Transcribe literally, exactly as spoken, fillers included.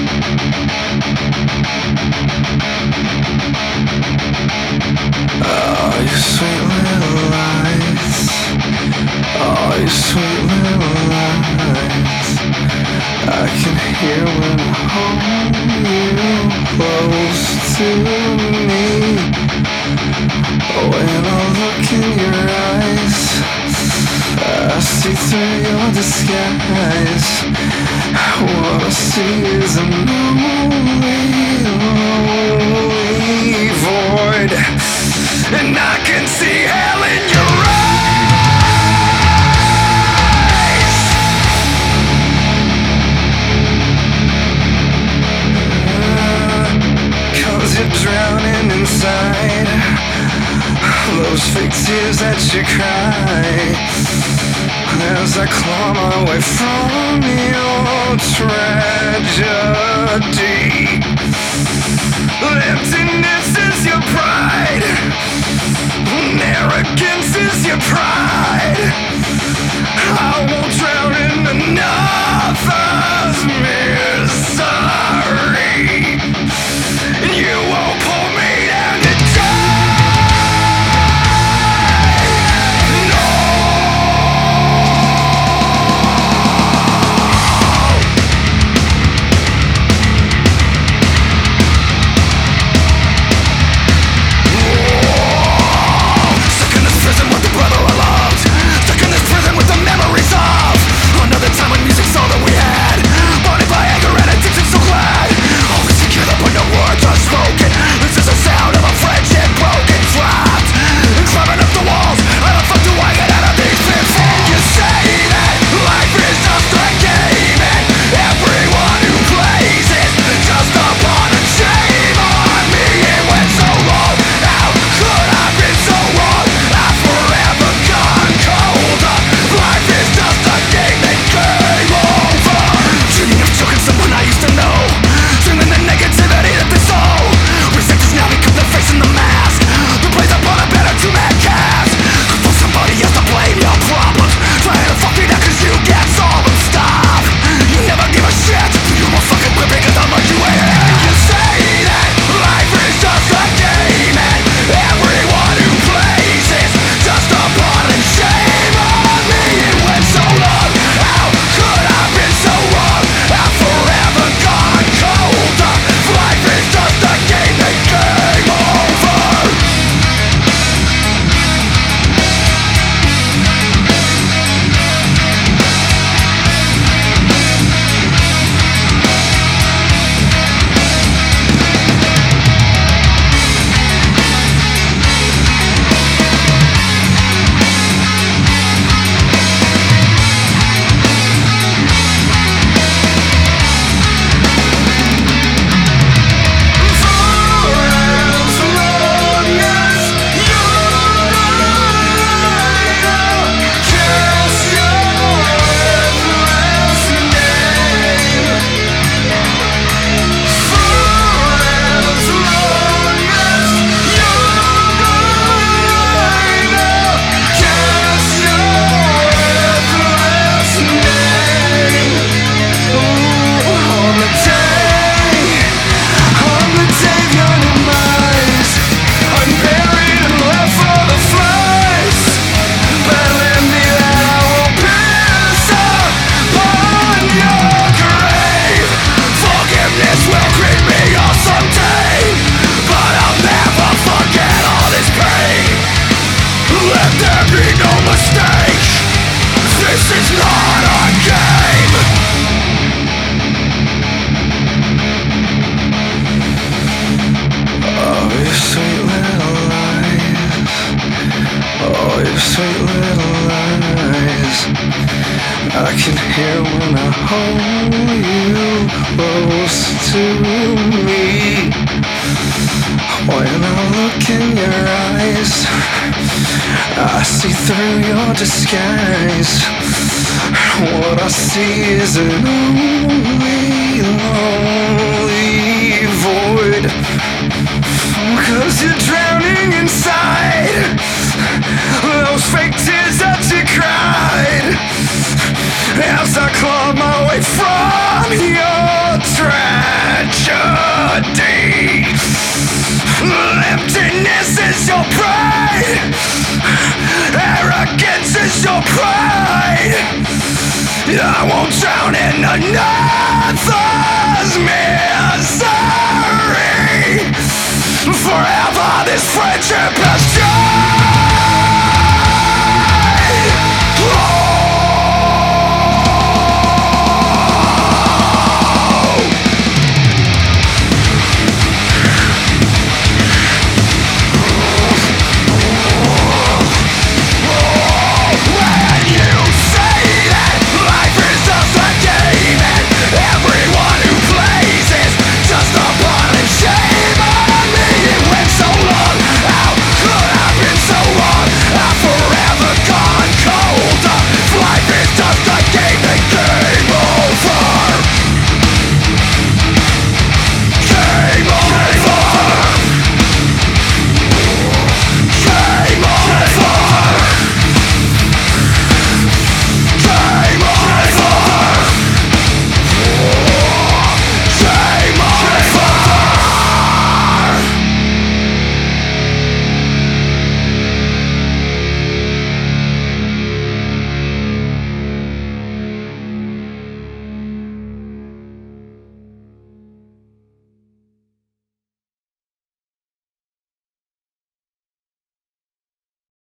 Oh, you sweet little lies. Oh, you sweet little lies. I can hear when I hold you close to me. When I look in your eyes, I see through your disguise. What I see is a lonely, lonely void, and I can see hell in your eyes. uh, Cause you're drowning inside those fake tears that you cry as I claw my way from your tragedy. Emptiness is your pride, arrogance is your pride. I won't drown in another's misery, and you won't pull me down to sweet little lies. I can hear when I hold you close to me. When I look in your eyes, I see through your disguise. What I see is an only